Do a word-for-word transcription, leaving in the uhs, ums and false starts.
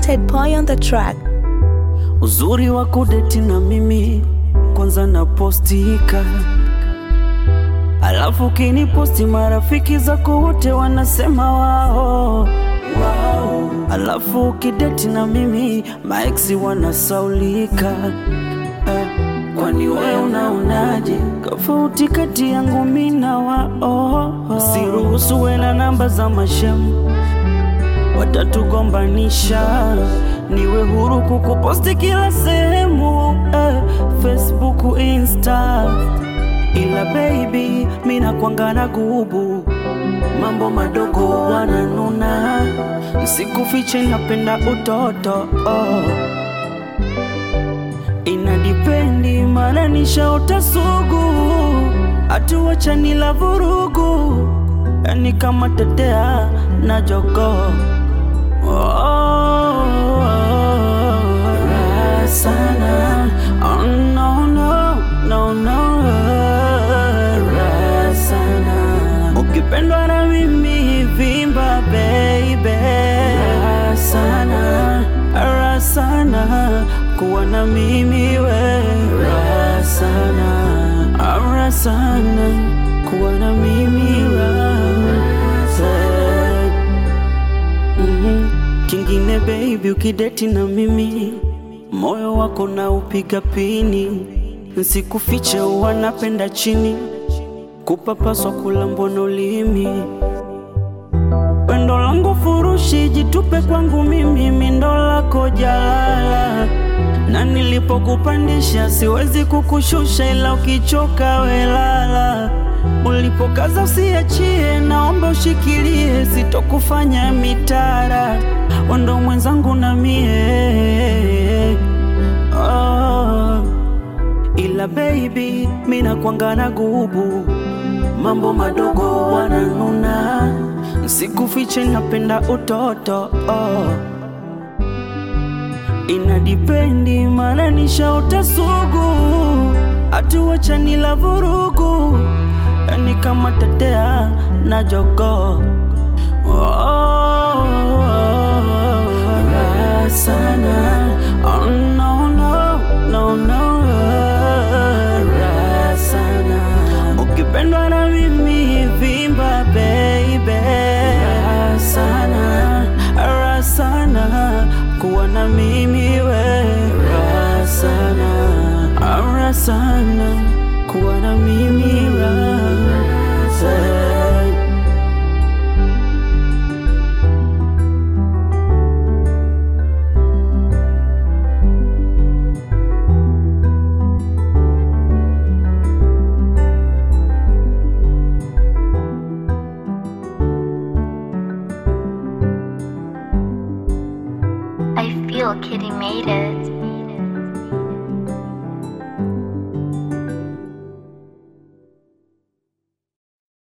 Ted Boy on the track. Uzuri wa kudeti na mimi kwanza na postika, alafu kini posti marafiki zako wote wanasema wao wow. Alafu kideti na mimi maeksi wanasaulika eh. Kwani wewe unaonaje tofauti kati yangu mimi na wao? Siruhusu wena namba za mashemu watatugombanisha, niwe huru kukuposti kila sehemu eh, Facebook, Insta. Ila baby, mina kuangana gubu, mambo madogo wananuna, sikufiche napenda utoto oh. Inadipendi mana nishaota sugu, atuwacha nila vurugu, yani kama tetea na jogo oh, oh, oh. Raha sana oh, no, no, no, no. Raha sana ukipendwa na mimi vimba baby. Raha sana, raha sana kuwa na mimi we. Raha sana, raha sana kuwa na mimi raha. Mm-hmm. Kingine baby, ukideti na mimi moyo wako na upiga pini, nsikufiche wanapenda chini, kupapaswa kulambwa na ulimi. Pendo langu furushi jitupe kwangu mimi, mindo lako jalala, na nilipokupandisha siwezi kukushusha, ila ukichoka welala. Ulipokaza usiachie, naomba ushikilie, sitokufanya mitara, wando mwenzangu na mie oh. Ila baby, mina kuangana gubu, mambo madogo wananuna, sikufiche napenda utoto oh. Inadipendi mana nishaota sugu, atuwacha nila vurugu, yani kama tetea na jogo oh, oh, oh. Raha sana oh, no, no, no, no. Raha sana ukipendwa na mimi vimba baby. Raha sana, raha sana kuwa na mimi we. Raha sana, raha sana kuwa na mimi raha. I feel Kitty made it.